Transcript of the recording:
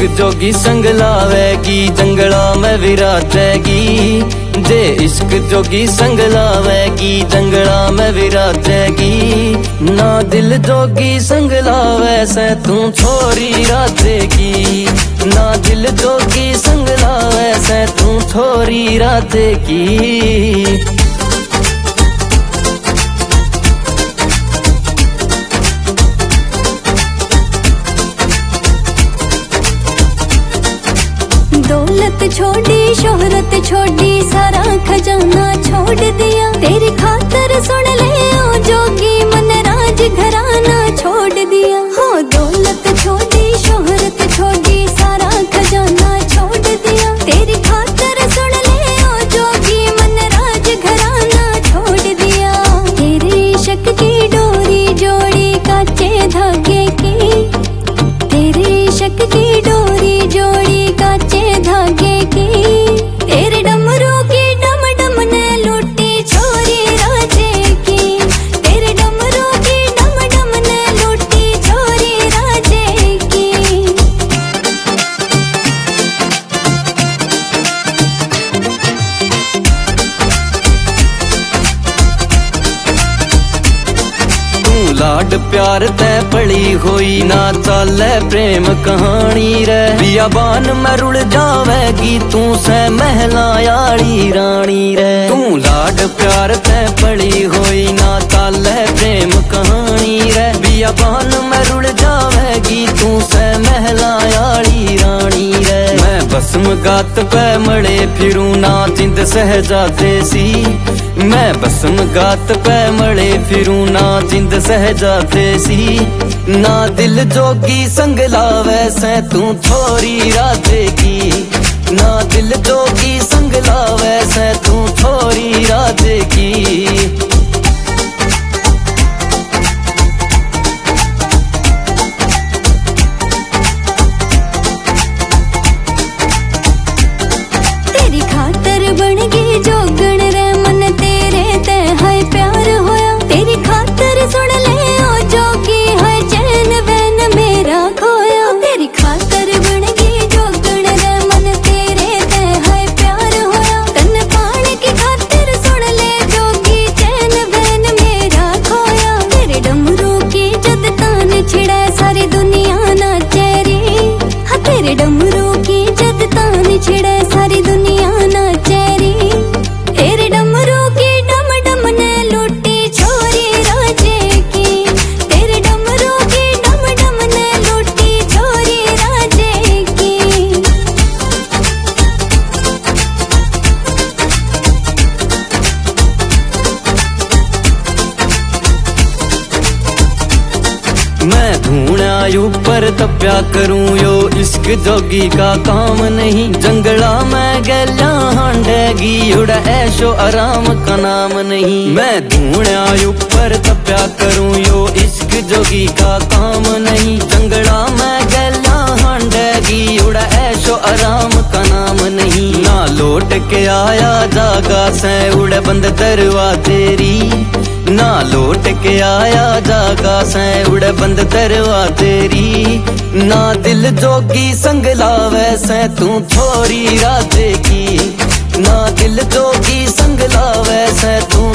जोगी संग लावेगी जंगला में विराजेगी। जे इश्क जोगी संग लावेगी जंगला में विराजेगी। ना दिल जोगी संग लावे से तू छोरी राजेगी। ना दिल जोगी संग लावे से तू छोरी राजेगी। दौलत छोड़ी शोहरत छोड़ी सारा खजाना छोड़ दिया। तेरी खातर सुन ले ओ जोगी मन राज घराना छोड़ दिया। हो दौलत छोड़ी शोहरत छोड़ी सारा खजाना छोड़ दिया। तेरी खातर सुन ले ओ जोगी मन राज घराना छोड़ दिया। तेरे इश्क की डोरी जोड़ी काचे धागे की। तेरे इश्क की डोरी जोड़ी काचे धागे की। तेरे डमरू की डम डम ने लूटी छोरी राजे की। तेरे डमरू की डम डम ने लूटी छोरी राजे की। तू लाड प्यार तै पड़ी होई ना चाले प्रेम कहानी रे। बियाबान में रुड़ जावेगी तू से महला यारी रानी रे। तू लाड प्यार तै पड़ी होई ना चाले प्रेम कहानी रे। बियाबान में रुड़ जावेगी तू से महला यारी रानी रे। मैं भस्म गात पे मड़े फिरूं ना जिंद सहजादे सी। मैं भस्म गात पे मड़े फिरूं ना जिंद सहजादे सी। ना दिल जोगी संग लावे से तू छोरी राजेगी। ना दिल जोगी संग लावे से तू छोरी राजेगी। तेरी खातर बन गई जोगण रे मन तेरे ते हाय प्यार होया। तेरी खातर सुन ले ओ जोगी हाय चैन वैन मेरा खोया। तेरी खातर बन गई जोगण रे मन तेरे ते हाय प्यार होया। तन पाने की खातिर सुन ले जोगी चैन वैन मेरा खोया। तेरे डमरू की जद तान छिड़ा सारी दुनिया नाचे री। हाँ तेरे डमरू की जद तान छिड़ा सारी दुनिया नाचे री। तेरे डमरू की डम डम ने लूटी छोरी राजे की। तेरे डमरू की डम डम ने लूटी छोरी राजे की। मैं ढूंढा ऊपर तप्या करूं यो इश्क जोगी का काम नहीं। जंगला में गैला हांडेगी उड़ा ऐशो आराम का नाम नहीं। मैं ढूंढा ऊपर तप्या करूं यो इश्क जोगी का काम नहीं। जंगला में गैला हांडेगी उड़ा ऐशो आराम का नाम नहीं। ना लौट के आया जागा से उड़े बंद दरवा तेरी। ना लौट के आया जागा से उड़े बंद दरवा तेरी। ना दिल जोगी संग लावे से तू छोरी राजेगी। ना दिल जोगी संग लावे से तू